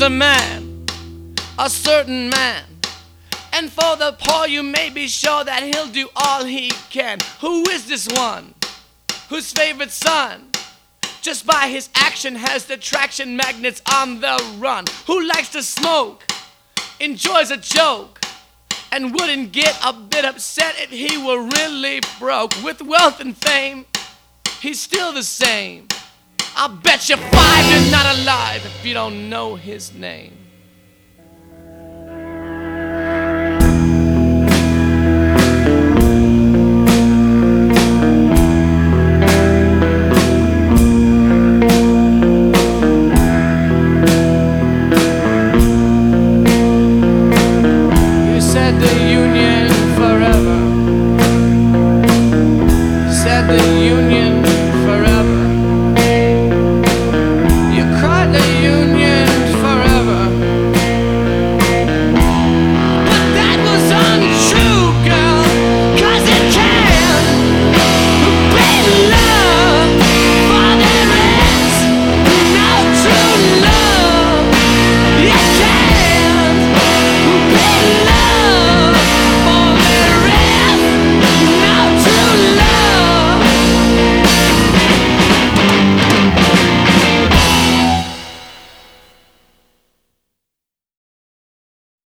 a man, a certain man. And for the poor you may be sure that he'll do all he can. Who is this one? Whose favorite son? Just by his action has the traction magnets on the run. Who likes to smoke, enjoys a joke, and wouldn't get a bit upset if he were really broke. With wealth and fame, he's still the same. I'll bet you 5 you're not alive if you don't know his name.